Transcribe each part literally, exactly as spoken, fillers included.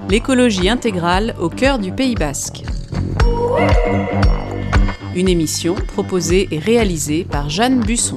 L'écologie intégrale au cœur du Pays basque. Une émission proposée et réalisée par Jeanne Busson.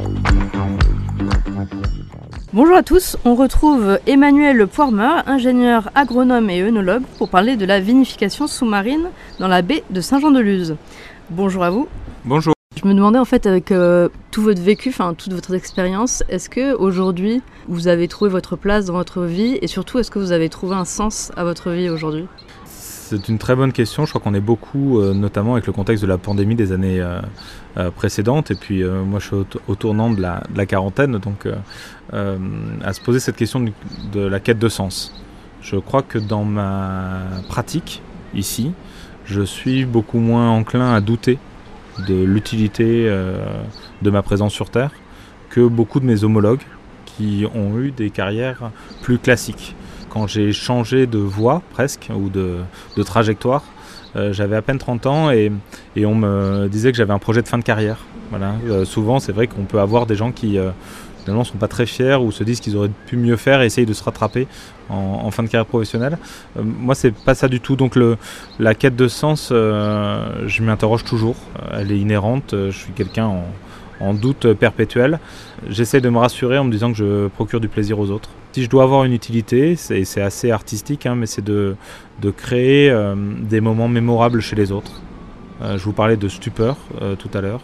Bonjour à tous, on retrouve Emmanuel Poirmer, ingénieur agronome et œnologue, pour parler de la vinification sous-marine dans la baie de Saint-Jean-de-Luz. Bonjour à vous. Bonjour. Je me demandais en fait avec euh, tout votre vécu, enfin toute votre expérience, est-ce que aujourd'hui vous avez trouvé votre place dans votre vie et surtout est-ce que vous avez trouvé un sens à votre vie aujourd'hui ? C'est une très bonne question. Je crois qu'on est beaucoup, euh, notamment avec le contexte de la pandémie des années euh, euh, précédentes. Et puis euh, moi je suis au, t- au tournant de la, de la quarantaine, donc euh, euh, à se poser cette question de, de la quête de sens. Je crois que dans ma pratique ici, je suis beaucoup moins enclin à douter de l'utilité euh, de ma présence sur Terre que beaucoup de mes homologues qui ont eu des carrières plus classiques. Quand j'ai changé de voie presque ou de, de trajectoire, euh, j'avais à peine trente ans et, et on me disait que j'avais un projet de fin de carrière. Voilà. Euh, souvent c'est vrai qu'on peut avoir des gens qui euh, finalement ne sont pas très fiers ou se disent qu'ils auraient pu mieux faire et essayent de se rattraper en, en fin de carrière professionnelle. Euh, moi c'est pas ça du tout, donc le, la quête de sens, euh, je m'y interroge toujours, elle est inhérente, je suis quelqu'un en, en doute perpétuel. J'essaie de me rassurer en me disant que je procure du plaisir aux autres. Si je dois avoir une utilité, c'est, c'est assez artistique, hein, mais c'est de, de créer euh, des moments mémorables chez les autres. Euh, je vous parlais de stupeur euh, tout à l'heure.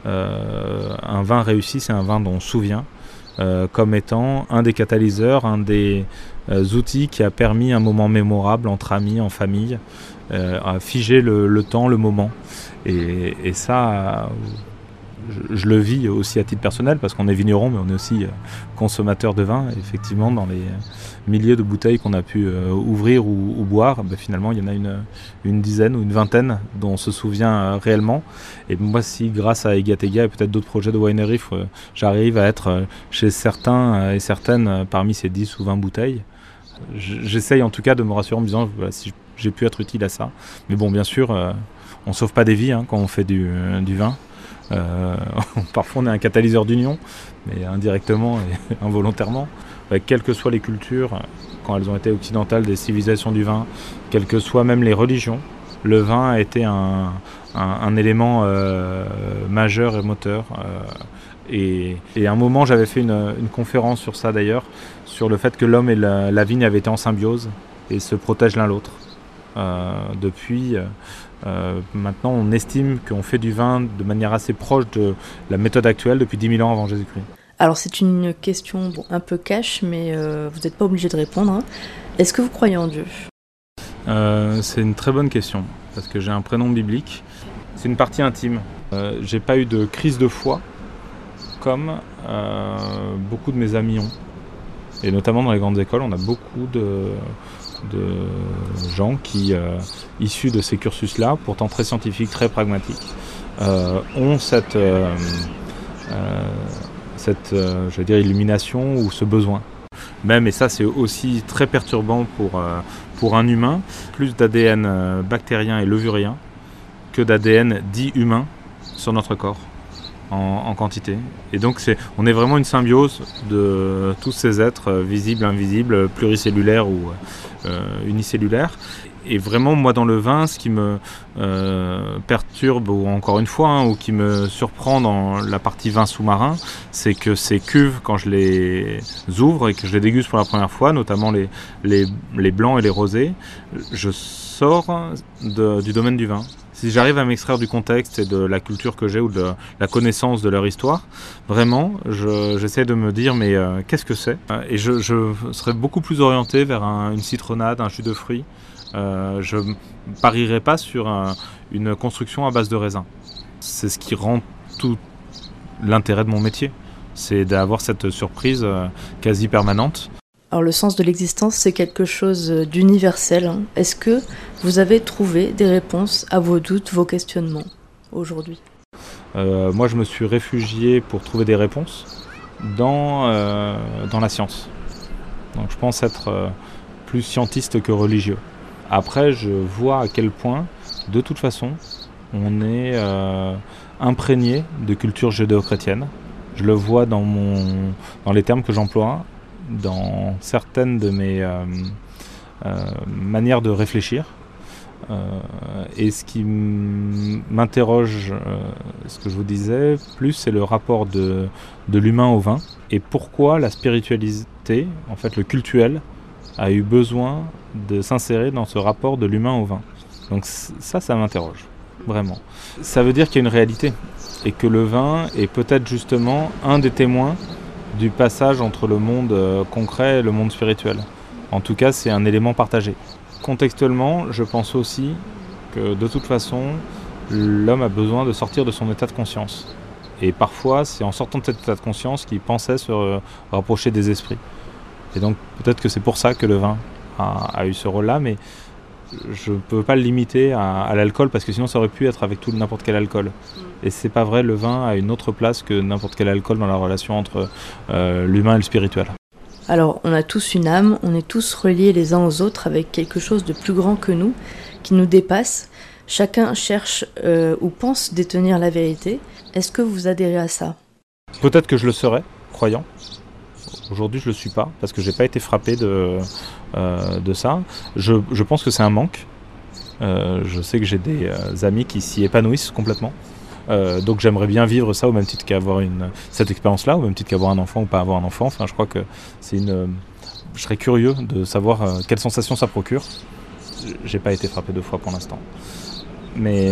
Euh, un vin réussi, c'est un vin dont on se souvient. Euh, comme étant un des catalyseurs, un des euh, outils qui a permis un moment mémorable entre amis, en famille, euh, à figer le, le temps, le moment. Et, et ça, je, je le vis aussi à titre personnel, parce qu'on est vigneron, mais on est aussi euh, consommateur de vin. Et effectivement, dans les milliers de bouteilles qu'on a pu euh, ouvrir ou, ou boire, ben, finalement, il y en a une, une dizaine ou une vingtaine dont on se souvient euh, réellement. Et moi, si grâce à Egatega et peut-être d'autres projets de winery, euh, j'arrive à être euh, chez certains euh, et certaines euh, parmi ces dix ou vingt bouteilles, j'essaye en tout cas de me rassurer en me disant voilà, si j'ai pu être utile à ça. Mais bon, bien sûr, euh, on ne sauve pas des vies hein, quand on fait du, euh, du vin. Euh, parfois on est un catalyseur d'union, mais indirectement et involontairement, avec quelles que soient les cultures, quand elles ont été occidentales, des civilisations du vin, quelles que soient même les religions, le vin a été un, un, un élément euh, majeur et moteur. Euh, et, et à un moment j'avais fait une, une conférence sur ça d'ailleurs, sur le fait que l'homme et la, la vigne avaient été en symbiose et se protègent l'un l'autre. Euh, depuis euh, maintenant on estime qu'on fait du vin de manière assez proche de la méthode actuelle depuis dix mille ans avant Jésus-Christ. Alors c'est une question bon, un peu cash, mais euh, vous n'êtes pas obligé de répondre. Hein. Est-ce que vous croyez en Dieu ? euh, C'est une très bonne question, parce que j'ai un prénom biblique. C'est une partie intime. Euh, j'ai pas eu de crise de foi comme euh, beaucoup de mes amis ont. Et notamment dans les grandes écoles, on a beaucoup de... de gens qui, euh, issus de ces cursus-là, pourtant très scientifiques, très pragmatiques, euh, ont cette, euh, euh, cette euh, je vais dire, illumination ou ce besoin. Même, et ça c'est aussi très perturbant pour, euh, pour un humain, plus d'A D N euh, bactérien et levurien que d'A D N dit humain sur notre corps. En, en quantité. Et donc c'est, on est vraiment une symbiose de tous ces êtres euh, visibles, invisibles, pluricellulaires ou euh, unicellulaires. Et vraiment, moi dans le vin, ce qui me euh, perturbe, ou encore une fois, hein, ou qui me surprend dans la partie vin sous-marin, c'est que ces cuves, quand je les ouvre et que je les déguste pour la première fois, notamment les, les, les blancs et les rosés, je sors de, du domaine du vin. Si j'arrive à m'extraire du contexte et de la culture que j'ai ou de la connaissance de leur histoire, vraiment, je, j'essaie de me dire mais euh, qu'est-ce que c'est ? Et je, je serais beaucoup plus orienté vers un, une citronnade, un jus de fruits. Euh, je ne parierais pas sur un, une construction à base de raisin. C'est ce qui rend tout l'intérêt de mon métier. C'est d'avoir cette surprise euh, quasi permanente. Alors le sens de l'existence, c'est quelque chose d'universel. Hein. Est-ce que vous avez trouvé des réponses à vos doutes, vos questionnements aujourd'hui ? euh, Moi, je me suis réfugié pour trouver des réponses dans, euh, dans la science. Donc je pense être euh, plus scientiste que religieux. Après, je vois à quel point, de toute façon, on est euh, imprégné de culture judéo-chrétienne. Je le vois dans, mon, dans les termes que j'emploie, dans certaines de mes, euh, euh, manière de réfléchir. Euh, et ce qui m'interroge, euh, ce que je vous disais, plus c'est le rapport de, de l'humain au vin et pourquoi la spiritualité, en fait le cultuel, a eu besoin de s'insérer dans ce rapport de l'humain au vin. Donc ça, ça m'interroge, vraiment. Ça veut dire qu'il y a une réalité et que le vin est peut-être justement un des témoins du passage entre le monde euh, concret et le monde spirituel. En tout cas, c'est un élément partagé. Contextuellement, je pense aussi que de toute façon, l'homme a besoin de sortir de son état de conscience. Et parfois, c'est en sortant de cet état de conscience qu'il pensait se rapprocher des esprits. Et donc, peut-être que c'est pour ça que le vin a, a eu ce rôle-là, mais je ne peux pas le limiter à, à l'alcool, parce que sinon, ça aurait pu être avec tout n'importe quel alcool. Et c'est pas vrai, le vin a une autre place que n'importe quel alcool dans la relation entre euh, l'humain et le spirituel. Alors, on a tous une âme, on est tous reliés les uns aux autres avec quelque chose de plus grand que nous, qui nous dépasse. Chacun cherche euh, ou pense détenir la vérité. Est-ce que vous adhérez à ça ? Peut-être que je le serais, croyant. Aujourd'hui, je ne le suis pas, parce que je n'ai pas été frappé de, euh, de ça. Je, je pense que c'est un manque. Euh, je sais que j'ai des euh, amis qui s'y épanouissent complètement. Euh, donc j'aimerais bien vivre ça au même titre qu'avoir une, cette expérience-là, au même titre qu'avoir un enfant ou pas avoir un enfant. Enfin, je crois que c'est une... Euh, je serais curieux de savoir euh, quelle sensation ça procure. J'ai pas été frappé deux fois pour l'instant. Mais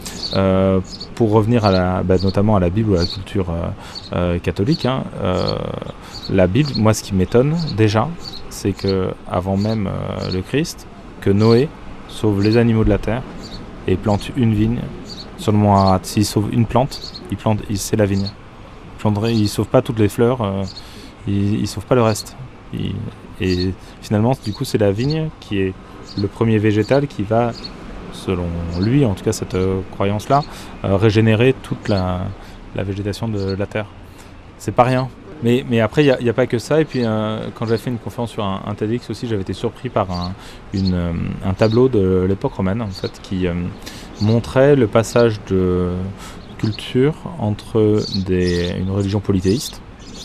euh, pour revenir à la, bah, notamment à la Bible ou à la culture euh, euh, catholique, hein, euh, la Bible, moi ce qui m'étonne déjà, c'est que avant même euh, le Christ, que Noé sauve les animaux de la terre et plante une vigne sur le mont Ararat. S'il sauve une plante, il plante, il, c'est la vigne. Il ne sauve pas toutes les fleurs, euh, il ne sauve pas le reste. Il, et finalement, du coup, c'est la vigne qui est le premier végétal qui va, selon lui, en tout cas cette euh, croyance-là, euh, régénérer toute la, la végétation de la terre. C'est pas rien. Mais, mais après, il n'y a, a pas que ça. Et puis, euh, quand j'avais fait une conférence sur un, un TEDx aussi, j'avais été surpris par un, une, euh, un tableau de l'époque romaine, en fait, qui euh, montrait le passage de culture entre des, une religion polythéiste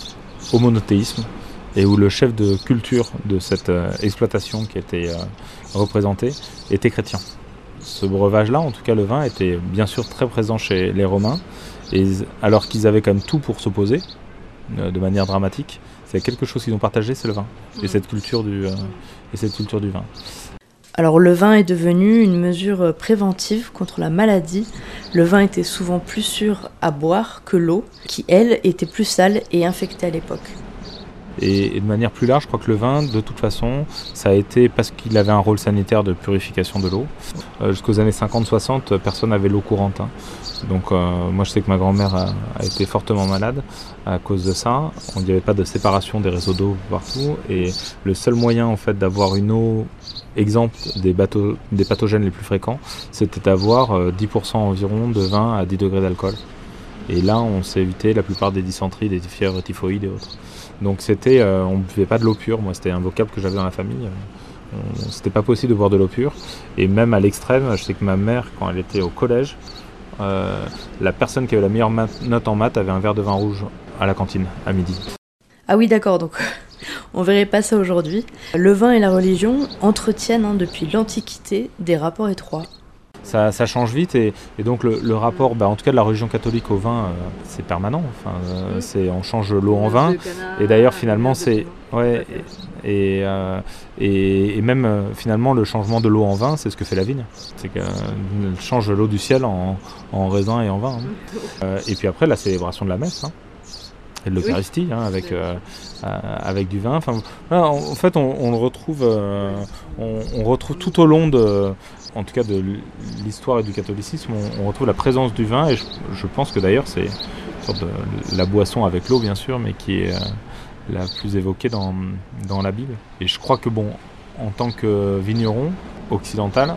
au monothéisme, et où le chef de culture de cette euh, exploitation qui était euh, représentée était chrétien. Ce breuvage-là, en tout cas le vin, était bien sûr très présent chez les Romains, et alors qu'ils avaient quand même tout pour s'opposer, de manière dramatique, c'est quelque chose qu'ils ont partagé, c'est le vin, et cette culture du, euh, et cette culture du vin. Alors le vin est devenu une mesure préventive contre la maladie. Le vin était souvent plus sûr à boire que l'eau, qui elle était plus sale et infectée à l'époque. Et, et de manière plus large, je crois que le vin, de toute façon, ça a été parce qu'il avait un rôle sanitaire de purification de l'eau. Euh, jusqu'aux années cinquante soixante, personne n'avait l'eau courante, hein. Donc euh, moi je sais que ma grand-mère a, a été fortement malade à cause de ça. Il n'y avait pas de séparation des réseaux d'eau partout, et le seul moyen en fait d'avoir une eau exempte des, bateaux, des pathogènes les plus fréquents, c'était d'avoir euh, dix pour cent environ de vin à dix degrés d'alcool. Et là on s'est évité la plupart des dysenteries, des fièvres typhoïdes et autres. Donc c'était, euh, on ne buvait pas de l'eau pure. Moi c'était un vocable que j'avais dans la famille. On, c'était pas possible de boire de l'eau pure. Et même à l'extrême, je sais que ma mère, quand elle était au collège, Euh, la personne qui avait la meilleure mat- note en maths avait un verre de vin rouge à la cantine, à midi. Ah oui, d'accord, donc on verrait pas ça aujourd'hui. Le vin et la religion entretiennent hein, depuis l'Antiquité des rapports étroits. Ça, ça change vite, et, et donc le, le rapport, bah, en tout cas de la religion catholique au vin, euh, c'est permanent. Enfin, euh, mmh. c'est, on change l'eau en vin, et d'ailleurs finalement c'est... Ouais, et, et, euh, et, et même euh, finalement le changement de l'eau en vin, c'est ce que fait la vigne. C'est qu'elle euh, change l'eau du ciel en, en raisin et en vin. Hein. Euh, et puis après la célébration de la messe, hein, et de l'Eucharistie, hein, avec, euh, euh, avec du vin. Enfin, là, en, en fait on, on le retrouve, euh, on, on retrouve tout au long de... En tout cas de l'histoire et du catholicisme, on, on retrouve la présence du vin, et je, je pense que d'ailleurs c'est une sorte de la boisson avec l'eau bien sûr, mais qui est euh, la plus évoquée dans, dans la Bible. Et je crois que bon, en tant que vigneron occidental,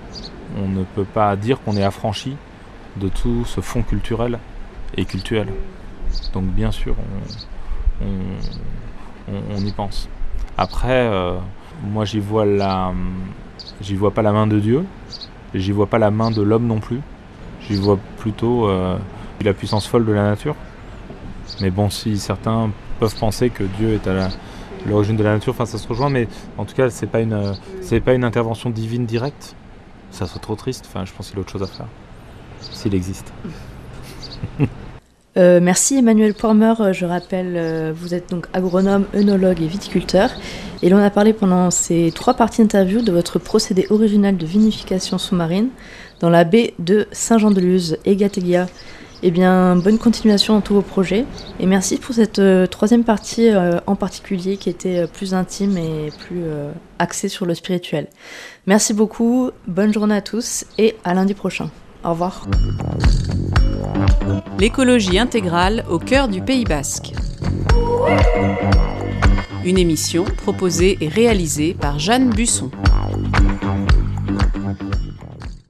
on ne peut pas dire qu'on est affranchi de tout ce fond culturel et cultuel. Donc bien sûr, on, on, on, on y pense. Après, euh, moi j'y vois la... J'y vois pas la main de Dieu, et j'y vois pas la main de l'homme non plus. J'y vois plutôt euh, la puissance folle de la nature. Mais bon, si certains peuvent penser que Dieu est à la, l'origine de la nature, enfin ça se rejoint, mais en tout cas c'est pas une, c'est pas une intervention divine directe. Ça serait trop triste, enfin je pense qu'il y a autre chose à faire, s'il existe. Euh, merci Emmanuel Pormer, je rappelle, euh, vous êtes donc agronome, œnologue et viticulteur. Et l'on a parlé pendant ces trois parties d'interview de votre procédé original de vinification sous-marine dans la baie de Saint-Jean-de-Luz, Egategia. Eh bien, bonne continuation dans tous vos projets. Et merci pour cette euh, troisième partie euh, en particulier qui était euh, plus intime et plus euh, axée sur le spirituel. Merci beaucoup, bonne journée à tous et à lundi prochain. Au revoir. L'écologie intégrale au cœur du Pays Basque. Une émission proposée et réalisée par Jeanne Busson.